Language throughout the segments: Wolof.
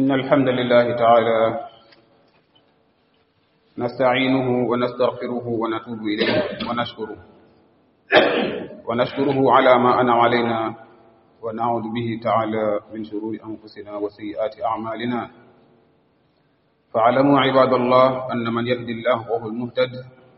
إن الحمد لله تعالى نستعينه ونستغفره ونتوب إليه ونشكره على ما أنعم علينا ونعوذ به تعالى من شرور أنفسنا وسيئات أعمالنا. فاعلموا عباد الله أن من يهد الله وهو المهتد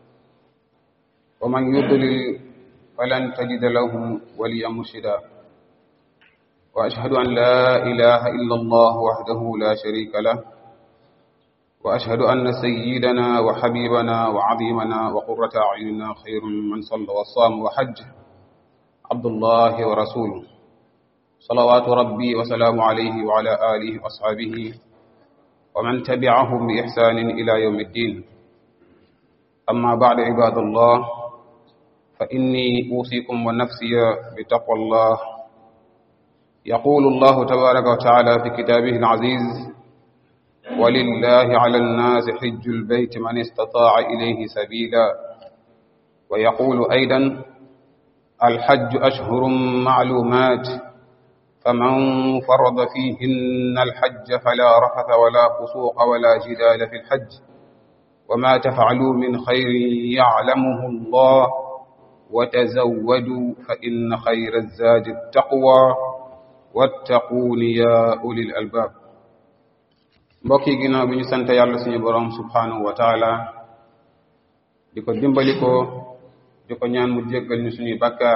ومن يضلل فلن تجد له وليا مرشدا. وأشهد أن لا إله إلا الله وحده لا شريك له، وأشهد أن سيدنا وحبيبنا وعظيمنا وقرة أعيننا خير من صلى وصام وحج عبد الله ورسوله، صلوات ربي وسلام عليه وعلى آله وأصحابه ومن تبعهم بإحسان إلى يوم الدين. أما بعد عباد الله، فإني أوصيكم ونفسي بتقوى الله. يقول الله تبارك وتعالى في كتابه العزيز: ولله على الناس حج البيت من استطاع إليه سبيلا. ويقول أيضا: الحج أشهر معلومات فمن فرض فيهن الحج فلا رفث ولا فسوق ولا جدال في الحج وما تفعلوا من خير يعلمه الله وتزودوا فإن خير الزاد التقوى wattaquun yaa ulil albaab. mbokk yi, ginnaaw bi ñu sant yàlla suñu boroom subhanahu wa taala, di ko dimbali ko, di ko ñaan mu jéggal ñu suñuy bakkaar,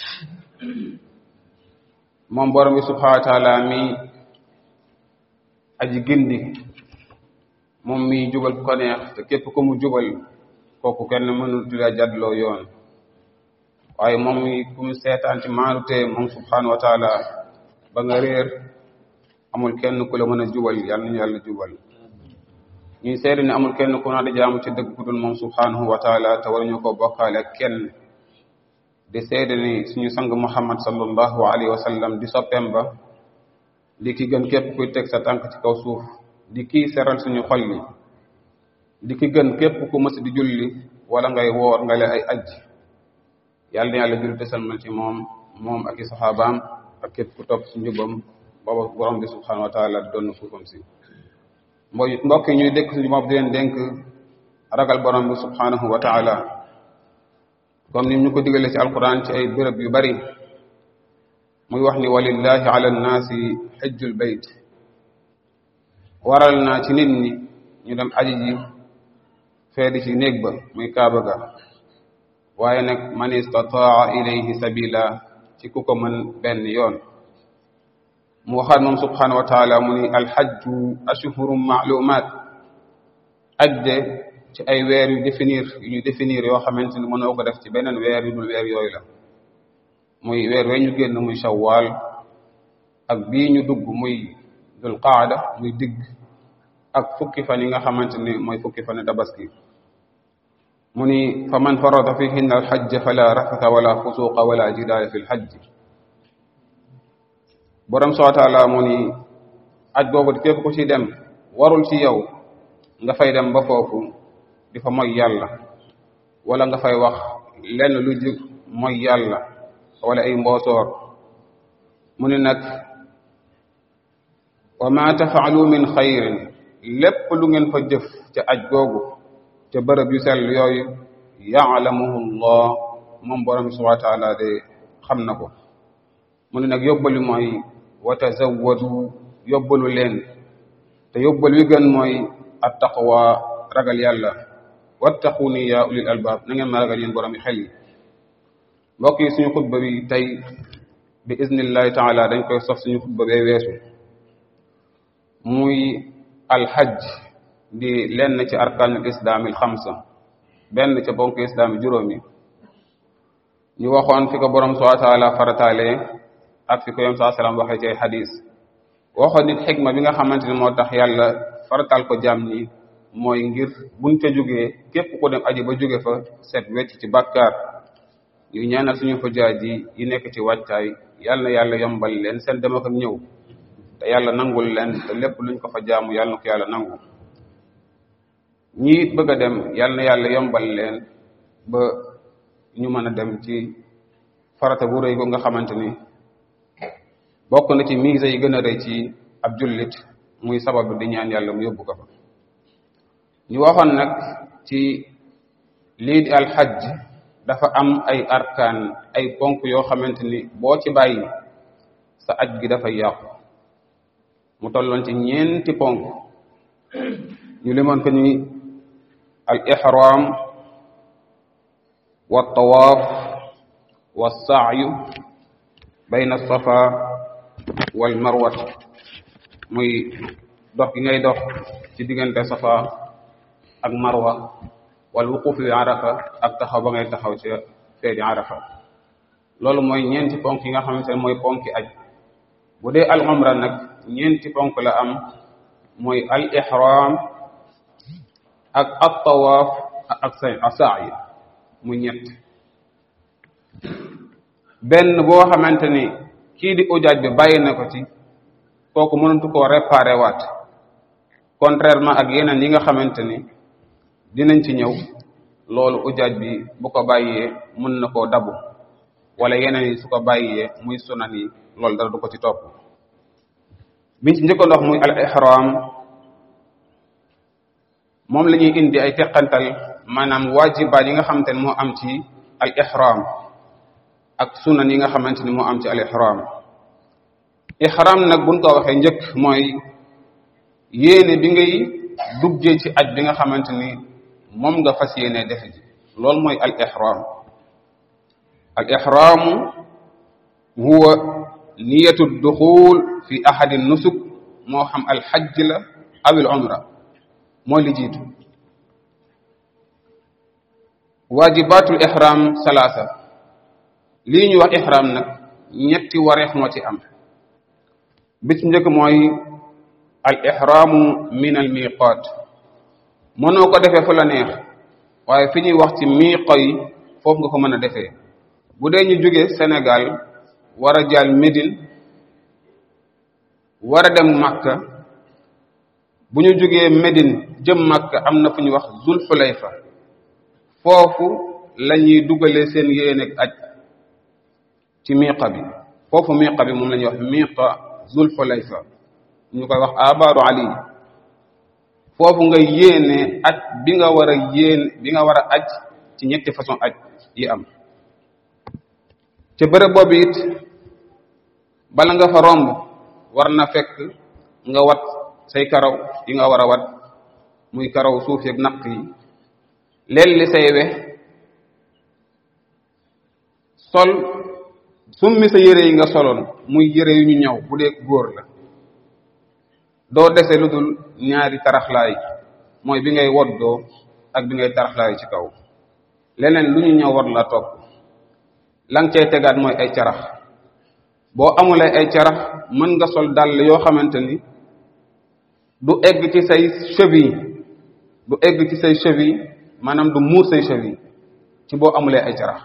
moom boroom bi subhanahu wa taala mi aji gindi, moom mi jubal ko neex, te képp ko mu jubal kooku kenn mënul tudda jàddloo yoon. waaye moom mi ku mu seetaan ci maanute moom subhanahu wa taala ba nga réer, amul kenn ku la mën a jubal. yàlla nañu yàlla jubal. ñuy seede ne amul kenn ku naa di jaamu ci dëgg ku dul moom subhanahu wa taala, te waruñu ko bokkaale ak kenn. di seede ni suñu sang muhammad sallallahu alayhi wa sallam di soppeem ba, di ki gën képp kuy teg sa tànk ci kaw suuf, di kii seral suñu xol yi, di ki gën képp ku mës di julli wala ngay woor nga le ay ajj. yàlla na yàlla julli te salmal ci moom ak i saxaabaam ak képp ku topp ci njubam booba borom bi subhanahu wa taala doon suufam si. mbokk yi ñuy dékk suñu bopp di leen dénk ragal borom bi subhanahu wa taala, comme ni ñu ko digalee ci alquran ci ay béréb yu bari, muy wax ni walillahi ala nnaasi xijjul bayt. waral naa ci nit ñi ñu dem aji ji feedi ci néeg ba muy kaaba ga, waaye nag man istataa ilayhi sabila, ci ku ko mën benn yoon. mu waxaat moom subhanahu wa taala mu ni alxajju ashhurum maalumaat. ajde ci ay weer yu ñu définir yoo xamante ni mënoo ko def ci beneen weer yu dul weer yooyu la. muy weer we ñu génn muy shawwal, ak bii ñu dugg muy dul qaada muy digg, ak fukki fan yi nga xamante ni mooy fukki fan tabaski. mu ni fa man farada fihinna alxajj fala rafata wala fusuqa wala jidaala fi lxajj. borom subhanahu wa taala mu ni aj boobu képp ku ci dem warul ci yow nga fay dem ba foofu di fa mooy yàlla, wala nga fay wax lenn lu jug mooy yàlla wala ay mboosoor. mu ni nag wa ma tafaalu min xayrin, lépp lu ngeen fa jëf ca aj googu ca bërëb yu sell yooyu, yaalamuhu llah, moom borom subhanahu wa taala de xam na ko. mu ne nag yóbbalu mooy wa tazawwadu, yóbbalu leen, te yóbbal wi gën mooy attaqwa, ragal yàlla. wattaquuni yaa ulil albaab, na ngeen ma ragal yéen borom yi xel yi. mbokk yi, suñu xutba bi tey bi iznillahi taala dañ koy sof suñu xutba bee weesu, muy alxajj di lenn ci arkaanul islaamil xamsa, benn ca bonk islaami juróomi. ñu waxoon fi ko borom subhanahu wa taala farataalee ak fi ko yom saa salaam waxee ci ay xadis. waxoon nit xikma bi nga xamante ne moo tax yàlla farataal ko jaam ñi, mooy ngir buñ ca jógee képp ku dem aji ba jóge fa set wecc ci bàkkaar. ñu ñaanal suñu xujaaj yi nekk ci wàccaay, yàlla na yàlla yombal leen seen dem ak ñëw, te yàlla nangul leen, te lépp luñ ko fa jaamu yàlla na ko yàlla nangu. ñi it bëgg a dem yàlla na yàlla yombal leen ba ñu mën a dem ci farata bu rëy ko nga xamante ni bokk na ci mise yi gën a rëy ci ab jullit, muy sabab di ñaan yàlla mu yóbbu ko fa. ñu waxoon nag ci lii di alxajj dafa am ay arkaan ay ponk yoo xamante ni boo ci bàyyi sa aj gi dafay yàqu. mu tolloon ci ñeenti ponk ñu limoon ko ni al ihram wa tawaaf wa sa'yu bayna safa wal marwa, muy dox gi ngay dox ci diggante safa ak marwa, wal wuquf bi arafa ak taxaw ba ngay taxaw ci feedi arafa. loolu mooy ñeenti ponk yi nga xamante ne mooy ponki aj. bu dee al umra nag ñeenti ponk la am, mooy al ihram ak at tawaaf ak sa'i, muy ñett. benn boo xamante ni kii di ujaaj bi bàyyi na ko ci, kooku mënatu koo réparé waat, contrairement ak yeneen yi nga xamante ni dinañ ci ñëw. loolu ujaaj bi bu ko bàyyee mën na koo dabu, wala yeneen yi su ko bàyyee muy sunan yi loolu dara du ko ci topp. biñ ci njëkkoon wax muy al ihram, moom la ñuy indi ay teqantal, maanaam waajibaat yi nga xamante ni moo am ci al ihram ak sunan yi nga xamante ni moo am ci al ihram. ihram nag buñ ko waxee njëkk mooy yéene bi ngay duggee ci aj bi nga xamante ni moom nga fas yéene def ji, loolu mooy al ihram. al ihramu huwa niyatu duxul fi ahadi nusuk, moo xam al hajj la aw al umra, mooy li jiitu. waajibatul ihram salaasa, lii ñu wax ihram nag ñetti wareef moo ci am. bi ci njëkk mooy al ihramu min al miqaat, mënoo ko defee fu la neex, waaye fi ñuy wax ci miiqa yi foofu nga ko mën a defee. bu dee ñu jóge Sénégal war a jàll Médine war a dem Makka, bu ñu jógee Médine jëm Makka am na fu ñuy wax Zul Xulayfa, foofu la ñuy dugalee seen yéene ak aj ci miiqa bi. foofu miiqa bi moom la ñuy wax miiqa Zul Xulayfa, ñu koy wax abaaru ali. foofu nga yéene aj bi nga war a aj ci ñetti façon aj yi am. ca bërëb boobu it bala nga fa romb war na fekk nga wat say karaw yi nga war a wat, muy karaw suuf yeeg naq yi, lelli say we, sol summi sa yére yi nga soloon muy yére yu ñu ñaw bu dee góor la. doo dese lu dul ñaari taraxlaay, mooy bi ngay woddoo ak bi ngay taraxlaay ci kaw. leneen lu ñu ñaw war la topp. la nga cay tegaat mooy ay carax. boo amulee ay carax mën nga sol dàll yoo xamante ni du egg ci say cheville, maanaam du muur say cheville ci boo amulee ay carax.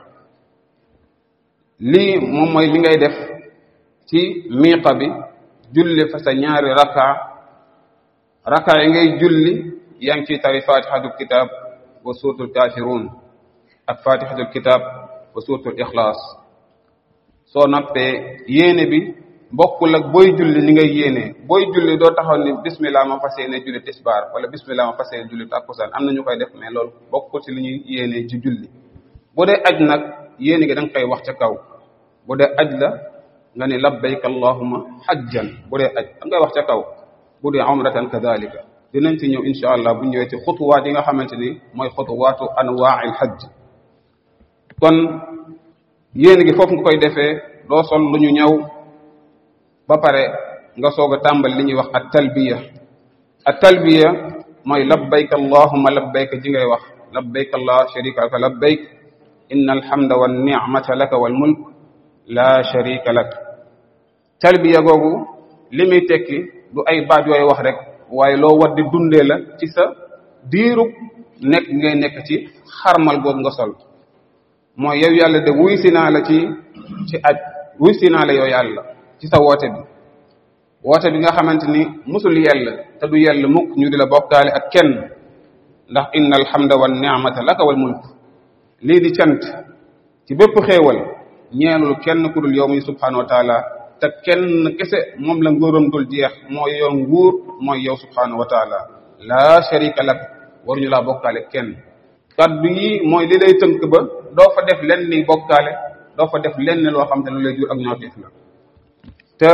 lii moom mooy li ngay def ci miiqa bi, julli fa sa ñaari raka yi ngay julli yaa ngi ciy tari fatihatul kitab wa suratul kafirun ak fatihatul kitab wa suratul ikhlas. soo noppee yéene bi bokkul ak booy julli ni ngay yéene. booy julli doo taxaw ni bismillah ma fas yéene julli tisbaar wala bismillah ma fas yéene julli takkusaan, am na ñu koy def, mais loolu bokkul ci li ñuy yéene ci julli. bu dee aj nag yéene gi da nga koy wax ca kaw. bu dee aj la nga ne labbayka allahumma hajjan, bu dee aj da ngay wax ca kaw. bu dee umratan kadhalika. dinañ ci ñëw insha allah bu ñëwee ci xutuwaat yi nga xamante ni mooy xutuwaatu anwaa'il hajj. kon yéene gi foofu nga koy defee, doo sol lu ñu ñëw ba pare nga soog a tàmbali li ñuy wax at talbiya mooy labbayka allahumma labbayka ji ngay wax labbayka la sharika laka labbayk inna alhamda wan ni'mata laka wal mulk la sharika lak. talbiya googu li muy tekki du ay baat yooyu wax rek, waaye loo war di dundee la ci sa diiru nekk ngay nekk ci xarmal googu nga sol. mooy yow yàlla de wuy si naa la ci aj, wuy si naa la yow yàlla ci sa woote bi nga xamante ni musul yell te du yell mukk ñu di la bokkaale ak kenn, ndax inna alhamda wan ni'mata laka wal mulk. lii di cant ci bépp xéewal ñeelul kenn ku dul yow muy subhanahu wa taala, te kenn kese moom la nguuram dul jeex mooy yow nguur mooy yow subhanahu wa taala la sharika lak waruñu laa bokkaale kenn kaddu yi mooy li lay tënk ba doo fa def lenn ni bokkaale doo fa def lenn loo xam te lu lay jur ak ñaawteef la te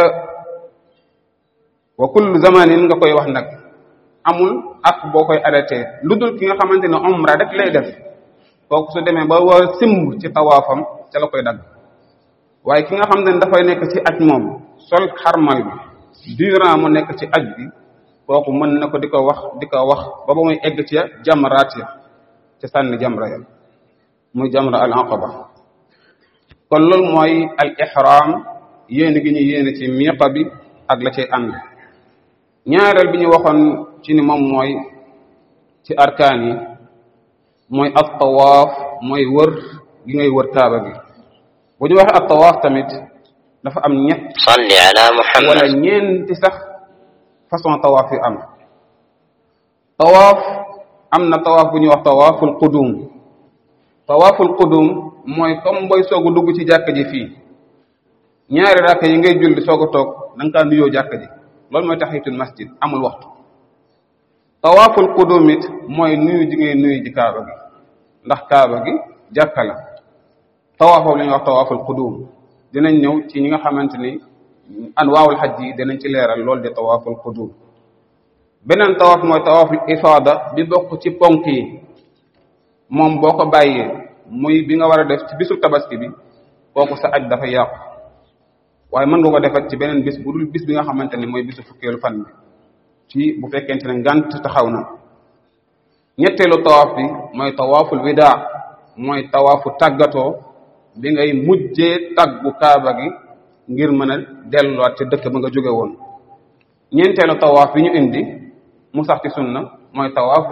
wa kullu zamanin nga koy wax nag amul ak boo koy arrêté lu dul ki nga xamante ne umra rek lay def kooku su demee ba war simb ci tawaafam ca la koy dagg waaye ki nga xam ne dafay nekk ci aj moom sol xarmal bi durant mu nekk ci aj bi kooku mën na ko di ko wax ba ba muy egg ci jamraat ya ca sànni jamra ya muy jamra al aqaba kon loolu mooy al ihram yéene gi ñu yéene ci miiqa bi ak la cay ànd ñaareel bi ñu waxoon ci ni moom mooy ci arkaan yi mooy at tawaaf mooy wër gi ngay wër kaaba gi bu ñu waxee at tawaaf tamit dafa am ñett salli ala Muhammad wala ñeenti sax façon tawaaf yu am tawaaf am na tawaaf bu ñuy wax tawaaful qudum tawaaful qudum mooy comme booy soog a dugg ci jàkka ji fii ñaari rakk yi ngay julli soog a toog da nga kaa nuyoo jàkka ji loolu mooy tahiyatul masjid amul waxtu tawaaful qudum it mooy nuyu ji ngay nuyu ji kaaba gi ndax kaaba gi jàkka la tawaaf boobu la ñuy wax tawaaful qudum dinañ ñëw ci ñi nga xamante ni anwaawul xaj yi dinañ ci leeral loolu di tawaaful qudum beneen tawaaf mooy tawaaful ifaada bi bokk ci ponk yi moom boo ko bàyyee muy bi nga war a def ci bisu tabaski bi kooku sa aj dafa yàqu waaye mën nga ko defat ci beneen bis bu dul bis bi nga xamante ni mooy bisu fukkeelu fan bi ci bu fekkente ne ngant taxaw na ñetteelu tawaaf bi mooy tawaaful widaa mooy tawaafu tàggatoo bi ngay mujjee tàggu kaaba gi ngir mën a delluwaat ci dëkk ba nga jóge woon ñeenteelu tawaaf bi ñu indi mu sax ci sunna mooy tawaafu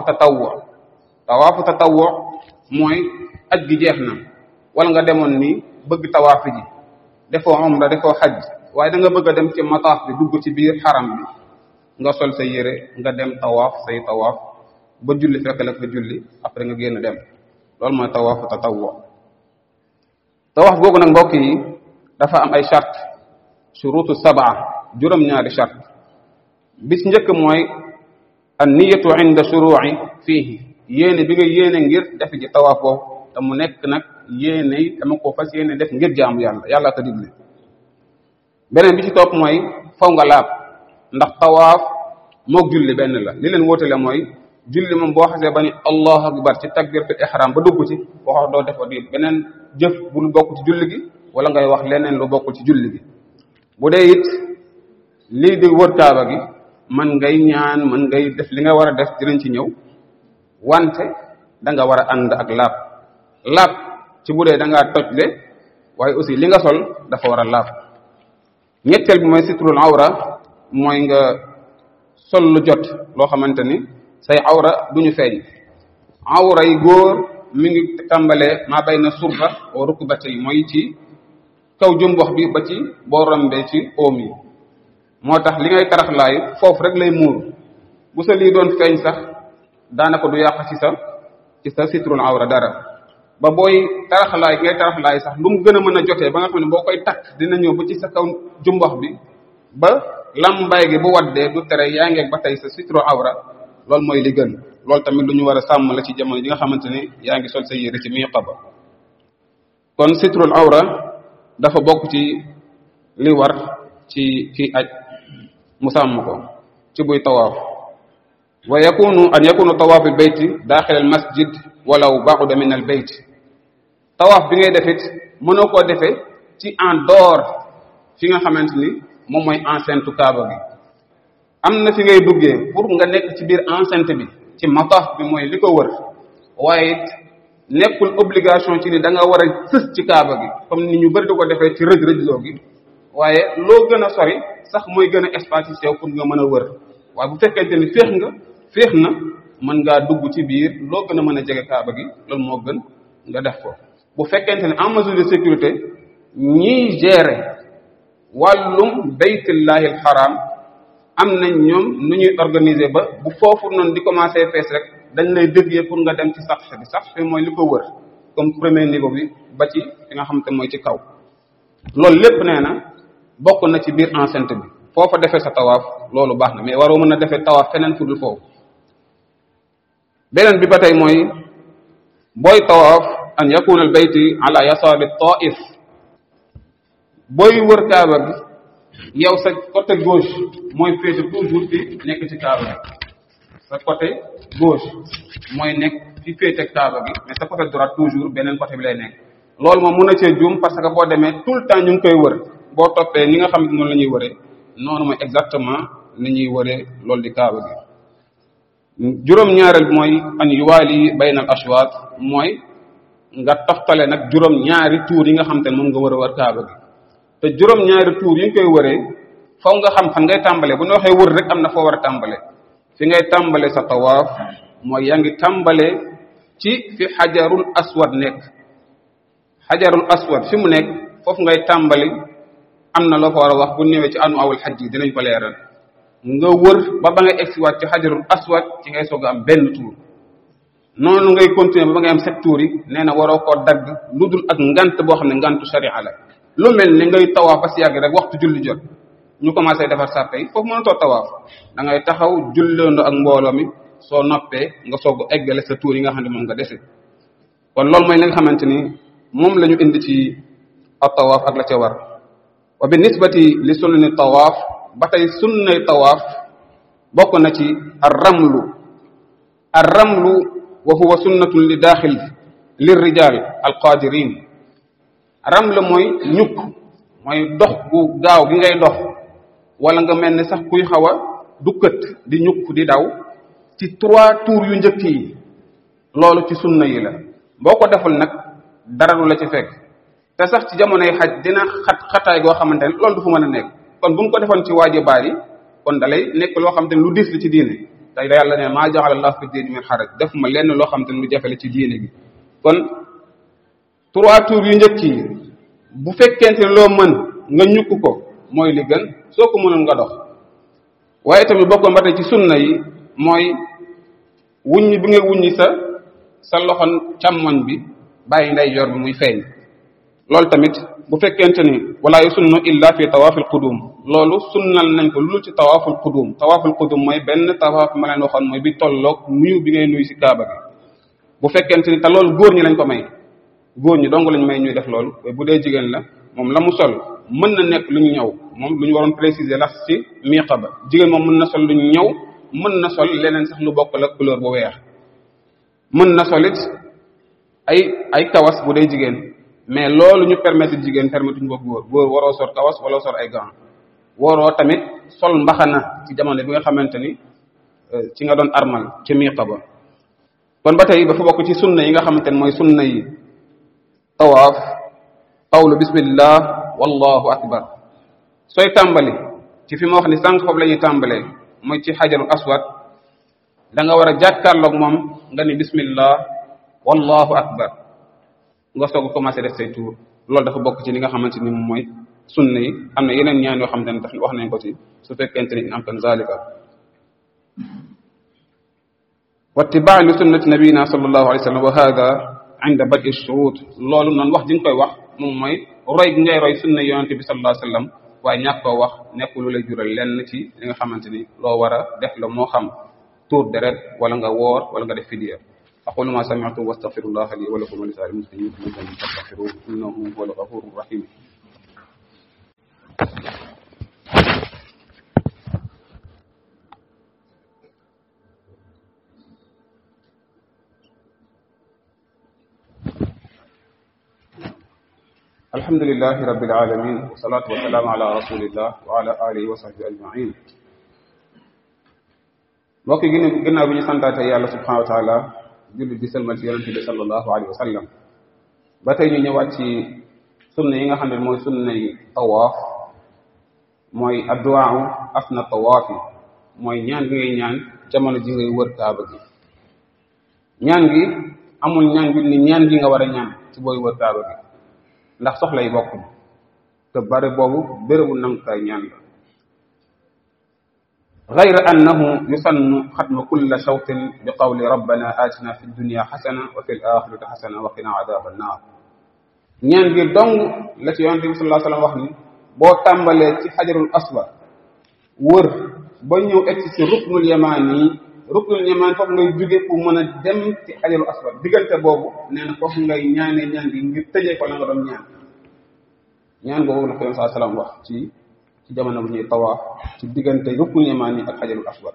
tatawwu mooy aj gi jeex na wala nga demoon ni bëgg tawaafi ji defoo umra defoo xaj waaye da nga bëgg a dem ci mataaf bi dugg ci biir xaram bi nga sol sa yére nga dem tawaaf say tawaaf ba julli fekk la fa julli après nga génn dem loolu mooy tawaafu tatawwu tawaaf googu nag mbokk yi dafa am ay chart shurutu sab'a juróom-ñaari chart bis njëkk mooy an niyatu inda shuru'i fiihi yéene bi nga yéene ngir def ji tawaaf boobu te mu nekk nag yéene yi dama ko fas yéene def ngir jaamu yàlla ko digle beneen bi ci topp mooy faw nga laab ndax tawaaf moog julli benn la li leen wóotale mooy julli moom boo xasee ba ni allahu akbar ci takbiratul ihram ba dugg ci waxoo doo def di beneen jëf bu lu bokk ci julli gi wala ngay wax leneen lu bokkul ci julli gi bu dee it lii di wër kaaba gi man ngay ñaan man ngay def li nga war a def dinañ ci ñëw wante da nga war a ànd ak laab ci bu dee da ngaa tojle waaye aussi li nga sol dafa war a laab ñetteel bi mooy sitrul awra mooy nga sol lu jot loo xamante ni say awra duñu feeñ awra yi góor mi ngi tàmbalee maa bayna surra wa rukbati mooy ci kaw jumbox bi ba ci boo rombee ci oom yi moo tax li ngay taraxlaayu foofu rek lay muur bu sa lii doon feeñ sax daanaka du yàq ci sa sitrul awra dara ba booy taraxlaay ngay taraxlaay sax lu mu gën a mën a jotee ba nga xam ne boo koy takk dina ñëw ba ci sa kaw jumbox bi ba lambaay gi bu waddee du tere yaa ngeeg ba tey sa sitrul awra loolu mooy li gën loolu tamit lu ñu war a sàmm la ci jamono ji nga xamante ne yaa ngi sol sa yére ci miiqa ba kon sitrul awra dafa bokk ci li war ci kii aj mu sàmm ko ci buy tawaaf wa an yakunu tawaaf al bayt daaxil al masjid walaw ba'da min al bayt tawaaf bi ngay defit mënoo koo defee ci en dehors fi nga xamante ni moom mooy enceinte kaaba gi am na fi ngay duggee pour nga nekk ci biir enceinte bi ci mataaf bi mooy li ko wër waaye it nekkul obligation ci ni da nga war a sës ci kaaba gi comme ni ñu bëri di ko defee ci rëj-rëjloo gi waaye loo gën a sori sax mooy gën a espace ci yow pour nga mën a wër waaye bu fekkente ni féex na mën ngaa dugg ci biir loo gën a mën a jege kaaba gi loolu moo gën nga def ko bu fekkente ne en mesure de sécurité ñiy gérer wàllum baytullahi al haram am nañ ñoom nu ñuy organiser ba bu foofu noonu di commencer fees rek dañ lay dévier pour nga dem ci sax bi mooy li ko wër comme premier niveau bi ba ci fi nga xamante mooy ci kaw loolu lépp nee na bokk na ci biir enceinte bi foofa defee sa tawaaf loolu baax na mais waroo mën a defee tawaaf feneen fu dul foofu. beneen bi ba tey mooy booy tawaaf an yakuna al bayti ala yasaari taif, booy wër kaaba bi yow sa côté gauche mooy féete toujours fi nekk ci kaaba bi, sa côté gauche mooy nekk fi féete kaaba bi, mais sa côté droite toujours beneen côté bi lay nekk. loolu moom mën na cee juum parce que boo demee tout le temps ñu ngi koy wër, boo toppee ni nga xam ne noonu la ñuy wëree noonu mooy exactement ni ñuy wëree loolu di kaaba gi. juróom-ñaareel bi mooy an yuwaali bayna al ashwaat, mooy nga toftale nag juróom-ñaari tuur yi nga xam te ne moom nga war a wër kaaba gi. te juróom-ñaari tuur yi nga koy wëree faw nga xam fan ngay tàmbalee. bu ñu waxee wër rek am na foo war a tàmbalee. fi ngay tàmbalee sa tawaaf mooy yaa ngi tàmbalee ci fi xajarul aswad nekk. xajarul aswad fi mu nekk foofu ngay tàmbali, am na loo fa war a wax bu ñëwee ci anu awul xaj yi dinañ ko leeral. nga wër ba nga egsiwaat ci xajarul aswad ci ngay soog a am benn tuur. noonu ngay continuer ba ngay am 7 tuur yi. nee na waroo koo dagg lu dul ak ngant boo xam ne ngantu sharia la. lu mel ni ngay tawaaf ba si yàgg rek waxtu julli jot ñu commencé defar sàppe yi foofu mënatoo tawaaf, da ngay taxaw julleendoo ak mbooloo mi, soo noppee nga soog a eggale sa tuur yi nga xam ne moom nga dese. kon loolu mooy li nga xamante ni moom la ñu indi ci ak tawaaf ak la ca war. wa bi nisbati li sunnani tawaaf, ba tey sunnay tawaaf bokk na ci ar-ramlu. ar-ramlu wa huwa sunnatun li daaxil lirrijal alqadirin. ramlu mooy ñukk, mooy dox gu gaaw gi ngay dox, wala nga mel ni sax kuy xaw a dukkat di ñukk di daw ci 3 tours yu njëkk yi. loolu ci sunna yi la. boo ko deful nag dara du la ci fekk, te sax ci jamonoy xaj dina xataay goo xamante ne loolu du fu mën a nekk. kon bu mu ko defoon ci waajibaat yi kon dalay nekk loo xamante ne lu diis la ci diine. te yàlla ne maa jaxala Allah fi diini min xaraj, def ma lenn loo xamante ne lu jafe la ci diine gi. kon 3 tours yu njëkk yi bu fekkente ne loo mën nga ñukk ko mooy li gën, soo ko mënul nga dox. waaye tamit bokkoon ba tey ci sunna yi mooy wuññi bi nga wuññi sa loxo càmmoñ bi bàyyi ndeyjoor bi muy feeñ. loolu tamit bu fekkente ni wala yusunnu illa fi tawaafil qudum, loolu sunnal nañ ko lu ci tawaaful qudum. tawaaful qudum mooy benn tawaaf ma leen waxoon mooy bi tolloog nuyu bi ngay nuyu ci kaaba gi. bu fekkente ni te loolu góor ñi lañ ko may, góor ñi dong lañ may ñuy def loolu. bu dee jigéen la moom la mu sol mën na nekk lu ñu ñëw, moom lu ñu waroon préciser la ci miiqa ba. jigéen moom mën na sol lu ñu ñëw, mën na sol leneen sax lu bokk la couleur bu weex, mën na solit ay kawas bu dee jigéen. mais loolu ñu permettre jigéen permettre ñu ko góor waroo sol kawas wala sol ay gants. waroo tamit sol mbaxana ci jamono bi nga xamante ni ci nga doon armal ci miiqa ba. kon ba tey dafa bokk ci sunna yi nga xamante ne mooy sunna yi tawaaf qawlu bismillah wallahu akbar. sooy tàmbali ci fi ma wax ni sànq foofu la ñuy tàmbalee mooy ci xajarul aswad, da nga war a jàkkaarloog moom nga ni bismillah wallahu akbar, nga soog a commencé def say tuur. loolu dafa bokk ci li nga xamante ni moom mooy sunna yi. am na yeneen ñaan yoo xamante ne daf wax nañ ko ci su fekkente ni am tan zalika. wa ittibaa li sunnati nabiyina sallallahu alayhi wa sallam wa hada inda bad'i shurut. loolu noonu wax di nga koy wax moom mooy roy gi ngay roy sunna yonente bi sallallahu alayhi wa sallam, waaye ñàkk koo wax nekkul lu lay jural lenn ci li nga xamante ni loo war a def la, moo xam tuur deret wala nga woor wala nga def fidiya. aqulu ma sami'tu wa astaghfirullaha li wa lakum wa li sa'iril muslimin fastaghfiruhu innahu huwal ghafurur rahim. alhamdulillahi rabbil alamin wa salatu wa salamu ala rasulillah wa ala alihi wa sahbihi ajma'in. mbokk yi ginnaaw bi ñu santaate yàlla subhanahu wa taala, julli di sëlmal ci yonente bi sallallahu alayhi wa sallam, ba tey ñu ñëwaat ci sunna yi nga xam ne mooy sunna yi tawaaf. mooy adduwaaw asna tawaaf yi, mooy ñaan gi ngay ñaan jamono ji ngay wër kaaba gi. ñaan gi amul ñaan gi ni ñaan gi nga war a ñaan ci booy wër kaaba gi, ndax soxla yi bokkuñ te bari boobu bérébu nangukaay ñaan la. gayra annahu yusannu xatma kulla shawtin bi qawli rabbana atina fi dunya xasana wa fi l axirati xasana wa qina adaba annar. ñaan gi dong la ci yonente bi sallallahu alayhi wa sallam wax ni boo tàmbalee ci xajarul aswad wër ba ñëw egg ci ruknul yamaani ruknul yamaani foofu ngay jóge pour mën a dem ci xajarul aswad diggante boobu nee na foofu ngay ñaanee ñaan gi ngir tëjee ko la nga doon ñaan boobu la ko saa salaam wax ci jamono bu ñuy tawaaf ci diggante ruknul yamaani ak xajarul aswad.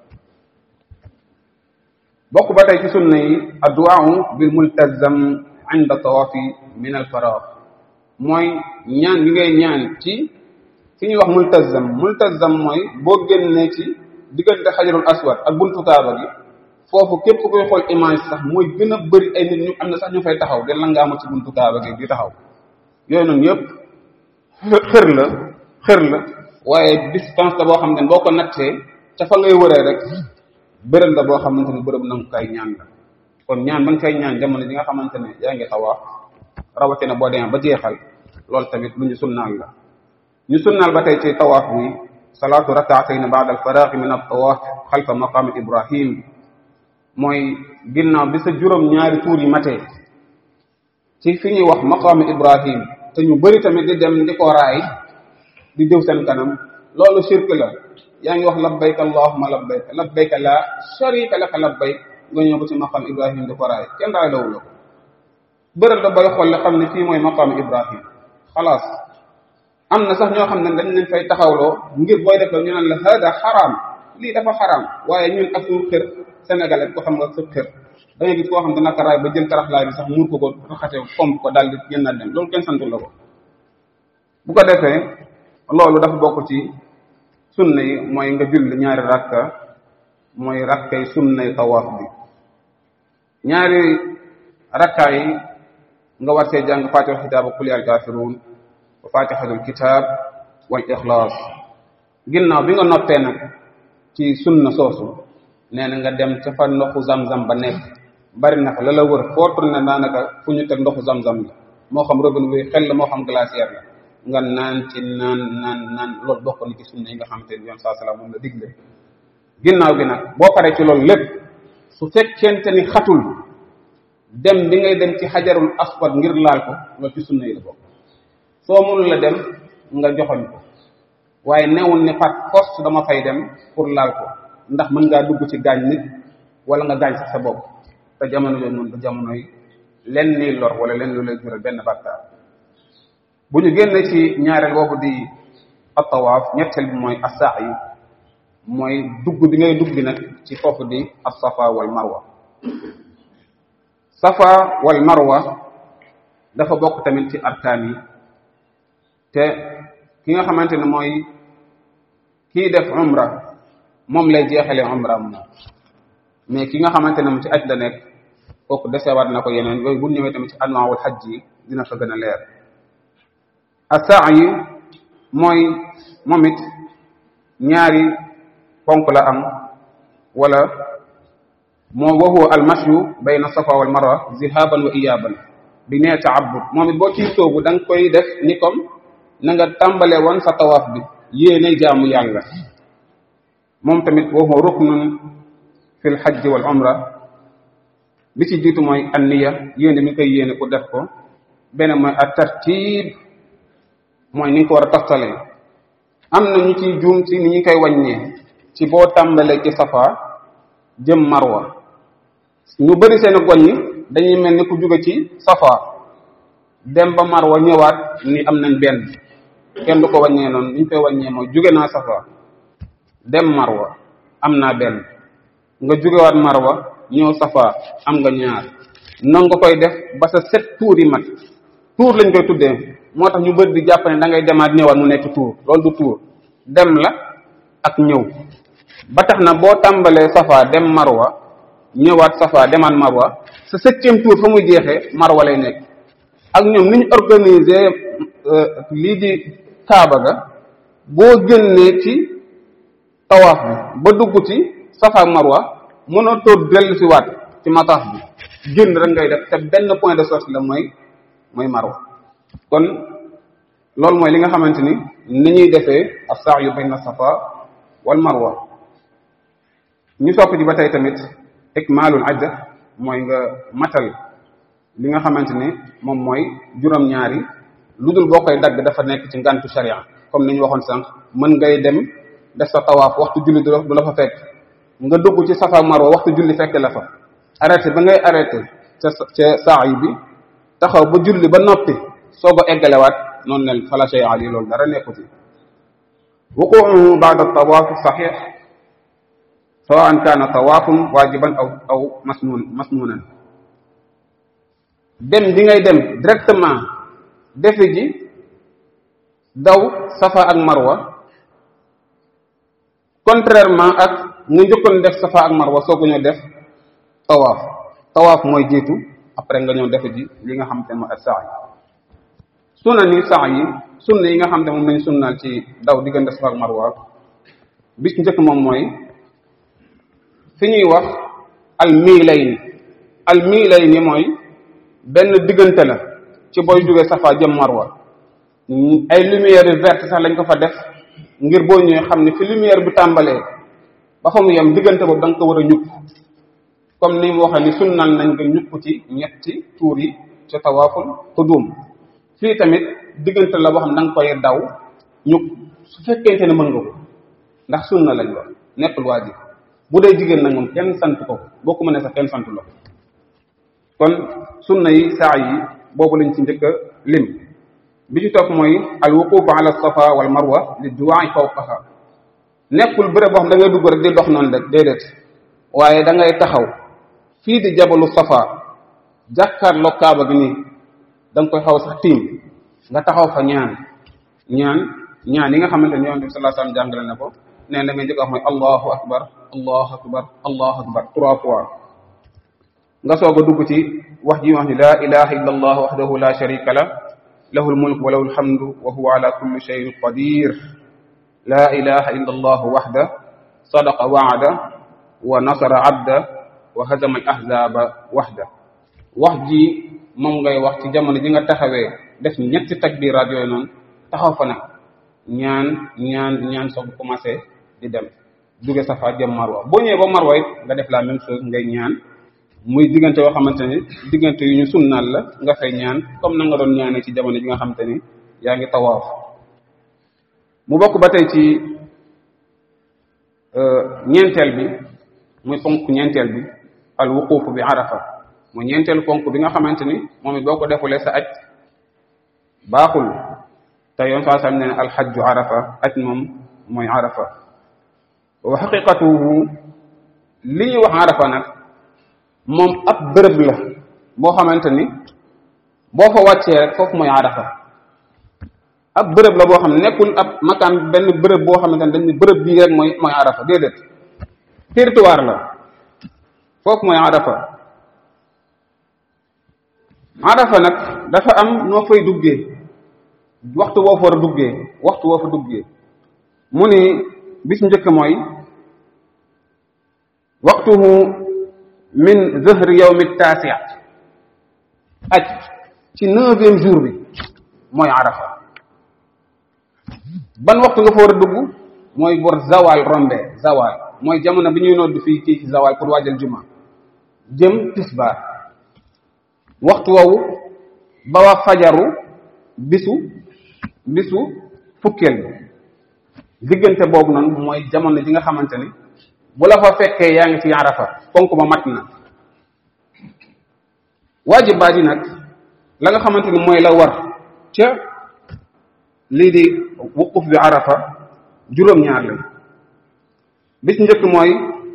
bokk ba tey ci sunna yi addu'a bil multazam inda tawaafi min al faragh mooy ñaan gi ngay ñaan ci fi ñuy wax multazam mooy boo génnee ci diggante xajarul aswad ak buntu kaaba gi foofu képp ku koy xool image sax mooy gën a bëri ay nit ñu am na sax ñu fay taxaw de langaamu ci buntu kaaba gi di taxaw yooyu noonu yëpp xër la waaye distance la boo xam ne boo ko nattee ca fa ngay wëree rek bërëb la boo xamante ne bërëb nangukaay ñaan la kon ñaan ba nga koy ñaan jamono ji nga xamante ne yaa ngi tawaaf rawatina boo demee ba jeexal loolu tamit lu ñu sunnaal la ñu sunnaal ba tey ci tawaaf bi salaatu rakaatayn ba'da al-faraaغ min at-tawaaf xalfa maqaam Ibrahim mooy ginnaaw bi sa juróom-ñaari tuur yi matee ci fi ñuy wax maqaam Ibrahim te ñu bëri tamit di dem di ko raay di jëw seen kanam loolu shirk la yaa ngi wax labbayk allahumma labbayk la sharika laka labbayk nga ñëw ko ci maqaam Ibrahim di ko raay kenn raay lawu la ko bërëb da bay xool xam ne fii mooy maqaam Ibrahim xalaas am na sax ñoo xam ne dañ leen fay taxawloo ngir booy def la ñu naan la hada xaraam lii dafa xaraam waaye ñun ak suñu xër sénégalais ko xam nga sa xër da ngay gis koo xam dana karaay ba jël taraxlaay bi sax muur ko raxate pomp ko daal di génn dem loolu kenn santu la ko bu ko defee loolu dafa bokk ci sunna yi mooy nga julli ñaari rakka mooy rakkay sunnay tawaaf bi ñaari rakka yi nga war see jàng faatixatul kitaab wa qul yaa kaafiruun wa faatixatul kitaab wal ixlaas ginnaaw bi nga noppee nag ci sunna soosu nee na nga dem ca fa ndoxu zam-zam ba nekk bari na fa la la wër foo tourné daanaka fu ñu teg ndoxu zam-zam la moo xam robinet bi xel la moo xam glacière la nga naan ci naan loolu bokk na ci sunna yi nga xamante ni yoon saa salaam moom la digle ginnaaw gi nag boo paree ci loolu lépp su fekkente ni xatul dem bi ngay dem ci xajarul aswad ngir laal ko loolu ci sunna yi la bokk soo mënul la dem nga joxoñ ko waaye newul ne par force dama fay dem pour laal ko ndax mën ngaa dugg ci gaañ nit wala nga gaañ sax sa bopp te jamono yooyu noonu du jamono yi lenn nii lor wala lenn lu lay jural benn bàkkaar bu ñu génnee ci ñaareel boobu di at-tawaaf ñetteel bi mooy as-sa'yu mooy dugg bi ngay dugg nag ci foofu di as-safa wal marwa safa wal marwa dafa bokk tamit ci arkaan yi te ki nga xamante ne mooy kii def umra moom lay jeexalee umra moom mais ki nga xamante ne moom ci aj la nekk kooku desewaat na ko yeneen yooyu bu ñëwee tamit ci anwaawul xaj yi dina fa gën a leer as-sa'yi mooy moom it ñaari ponk la am wala moo wa huwa al-mashyu bayna safa wal marwa zihaban wa iyaban bi nee ta'abbud moom it boo ciy soobu da nga koy def ni comme na nga tàmbale woon sa tawaaf bi yéene jaamu yàlla moom tamit wa huwa ruknun fil hajj wal umra bi ci jiitu mooy an-niyya yéene mi koy yéene pour def ko beneen mooy at-tartib mooy ni nga ko war a toftalee am na ñu ciy juum ci ni ñu koy wàññee ci boo tàmbalee ci safa jëm marwa ñu bëri seen wàññi dañuy mel ni ku jóge ci safa dem ba marwa ñëwaat ni am nañ benn kenn du ko wàññee noonu ni ñu koy wàññee mooy jóge naa safa dem marwa am naa benn nga jógewaat marwa ñëw safa am nga ñaar noonu nga koy def ba sa 7 tours yi mat tour lañ koy tuddee moo tax ñu bëri di jàpp ne da ngay demaat ñëwaat mu nekk tour loolu du tour dem la ak ñëw ba tax na boo tàmbalee safa dem marwa ñëwaat safa demaat marwa sa 7e tour fa muy jeexee marwa lay nekk ak ñoom ni ñu organiser lii di kaaba ga boo génnee ci tawaaf bi ba dugg ci safa ak marwa mënoo tóor dellu si waat ci mataaf bi génn rek ngay def te benn point de sortie la mooy marwa kon loolu mooy li nga xamante ni ñuy defee as-sa'yu bayna safa wal marwa ñu sopp ci ba tey tamit ikmalul ajj mooy nga matal li nga xamante ni moom mooy juróom-ñaari lu dul boo koy dagg dafa nekk ci ngantu sharia comme ni ñu waxoon sànq mën ngay dem def sa tawaaf waxtu julli du la fa fekk nga dugg ci Safa ak Marwa waxtu julli fekk la fa arrêté ba ngay arrêté ca sa'i bi taxaw ba julli ba noppi soog a eggalewaat noonu ne fala shay ali loolu dara nekku ci wuqu'uhu ba'da tawaaf sahih sawa'an kana tawaafun waajiban aw masnunan dem di ngay dem directement defe ji daw Safa ak Marwa contrairement ak nga njëkkoon def Safa ak Marwa soo ko ñëw def tawaaf mooy jiitu après nga ñëw defe ji li nga xam te mooy as-sa'i sunna ni sa'i sunna yi nga xam te moom lañ sunnaal ci daw diggante Safa ak Marwa bis njëkk moom mooy fi ñuy wax al milayni mooy benn diggante la ci booy jógee Safa jëm Marwa ay lumière yu verte sax lañ ko fa def ngir boo ñëwee xam ne fi lumière bi tàmbalee ba fa mu yem diggante boobu da nga ko war a ñukk comme ni mu waxee ni sunnal nañ nga ñukk ci ñetti tuur yi ci tawaaful qudum fii tamit diggante la boo xam ne da nga koy daw ñukk su fekkente ne mën nga ko ndax sunna lañ wax nekkul waajib bu dee jigéen nag moom kenn sant ko boo ko mënee sax kenn sant la ko kon sunna yi saa yi boobu lañ ci njëkk a lim bi ci topp mooy al wuquf ala safa wal marwa li duwaay fawqaha nekkul bërëb boo xam da ngay dugg rek di dox noonu rek déedéet waaye da ngay taxaw fii di jabalu safa jàkkaarloo kaaba gi nii da nga koy xaw sax tiim nga taxaw fa ñaan yi nga xamante ne yonent bi sallallahu alayhi wasallam jàngale na ko nee na nga njëkk a wax mooy allahu akbar allahu akbar allahu akbar 3 fois nga soog a dugg ci wax ji wax ni la ilaha illa allah wahdahu la sharika la lahul mulk wa lahul hamdu wa huwa ala kulli shay'in qadir la ilaha illa allah wahda sadaqa wa'da wa nasara abda wa hazama al ahzaba wahda wax ji moom ngay wax ci jamono ji nga taxawee def ñetti takbiraat yooyu noonu taxaw fa nag ñaan soog commencé di dem jóge Safa jëm Marwa boo ñëwee ba Marwa it nga def la même chose ngay ñaan muy diggante yoo xamante ni diggante yu ñu sunnaal la nga fay ñaan comme na nga doon ñaanee ci jamono ji nga xamante ni yaa ngi tawaaf mu bokk ba tey ci ñeenteel bi muy ponk ñeenteel bi al wuquuf bi Arafa muy ñeenteelu ponk bi nga xamante ni moom it boo ko defulee sa aj baaxul te yoon saa sam ne al hajju Arafa aj moom mooy Arafa wa haqiqatuhu li ñuy wax Arafa nag moom ab bërëb la boo xamante ni boo fa wàccee rek foofu mooy Arafa ab bërëb la boo xam ne nekkul ab makaan benn bërëb boo xamante ni dañ ne bërëb bii rek mooy Arafa déedéet territoire la foofu mooy Arafa nag dafa am noo fay duggee waxtu woo fa war a duggee mu ni bis njëkk mooy waxtuhu min zahri yawmi taasi' aj ci 9e jour bi mooy Arafa ban waxtu nga fa war a dugg mooy bor zawal rombe zawal mooy jamono bi ñuy nodd fii ci zawal pour waajal juma jëm tisbaar waxtu woowu ba waa fajaru bisu fukkeel bi diggante boobu noonu mooy jamono ji nga xamante ni bu la fa fekkee yaa ngi ci Arafa ponk ba mat na waajibaat yi nag la nga xamante ni mooy la war ca lii di wuquf bi Arafa juróom-ñaar lañ bis njëkk mooy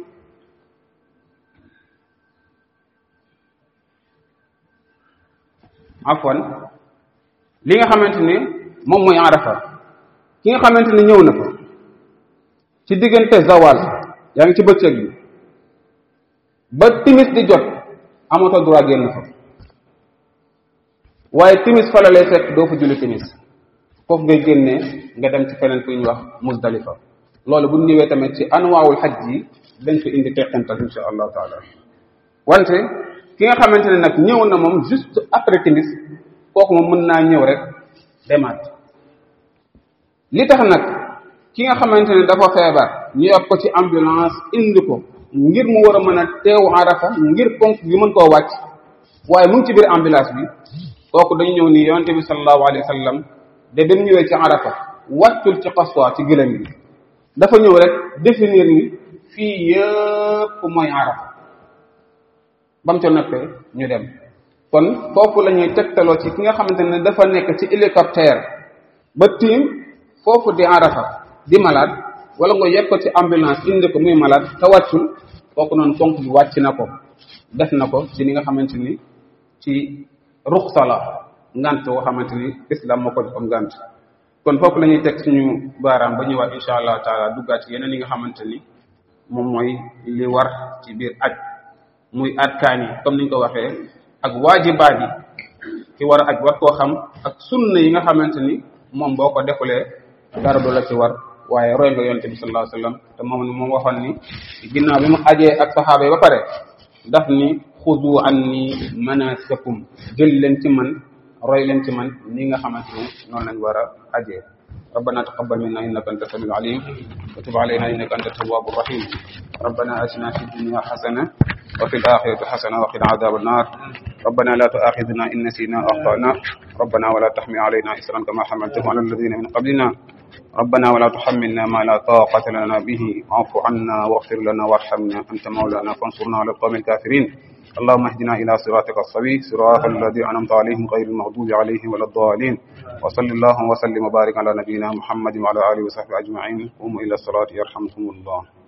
afwan li nga xamante ni moom mooy Arafa ki nga xamante ni ñëw na fa ci diggante zawal yaa ngi ci bëccëg bi ba timis di jot amatoo droit génn fa waaye timis fa la lay fekk doo fa julli timis foofu ngay génnee nga dem ci feneen fu ñuy wax Muzdalifa loolu bu ñu ñëwee tamit ci anwaawul xaj yi dañ ko indi teqantal insha allahu taala wante ki nga xamante ne nag ñëw na moom juste après timis kooku moom mën naa ñëw rek demaat li tax nag ki nga xamante ne dafa feebar ñu yóbbu ko ci ambulance indi ko ngir mu war a mën a teew Arafa ngir ponk bi mën koo wàcc waaye mu ngi ci biir ambulance bi kooku dañu ñëw ni yonente bi sallallahu alayhi wa sallam de ba mu ñëwee ci Arafa wàccul ci Qaswa ci gëlëm gi dafa ñëw rek définir ni fii yëpp mooy Arafa ba mu ca noppee ñu dem kon foofu la ñuy tegtaloo ci ki nga xamante ne dafa nekk ci hélicoptère ba tiim foofu di Arafa di malade wala nga yegg ko ci ambulance indi ko muy malade te wàccul kooku noonu ponk bi wàcc na ko def na ko ci li nga xamante ni ci ruxsa la ngant woo xamante ni islam moo ko jox am ngant kon foofu la ñuy teg suñu baaraam ba ñëwaat insha allah taala duggaat ci yeneen yi nga xamante ni moom mooy li war ci biir aj muy arkaan yi comme niñ ko waxee ak waajibaat yi ci war a aj war koo xam ak sunna yi nga xamante ni moom boo ko defulee dara du la ci war waaye roy nga yonte bi sallallahu alayhi wasallam te moom waxoon ni ginnaaw bi mu ajee ak saxaaba yi ba pare daf ni xudu anni manasikakum jël leen ci man roy leen ci man ni nga xamante ni noonu lañ war a ajee ربنا تقبل منا إنك أنت السميع العليم وتب علينا إنك أنت التواب الرحيم ربنا آتنا في الدنيا حسنة وفي الآخرة حسنة وقنا عذاب النار ربنا لا تؤاخذنا إن نسينا أو أخطأنا ربنا ولا تحمل علينا إصرا كما حملته على الذين من قبلنا ربنا ولا تحملنا ما لا طاقة لنا به واعف عنا واغفر لنا وارحمنا أنت مولانا فانصرنا على القوم الكافرين اللهم اهدنا إلى صراطك السوي صراط الذين أنعمت عليهم غير المغضوب عليهم ولا الضالين وصلى الله وسلم وبارك على نبينا محمد وعلى آله وصحبه أجمعين قوموا إلى الصلاة يرحمكم الله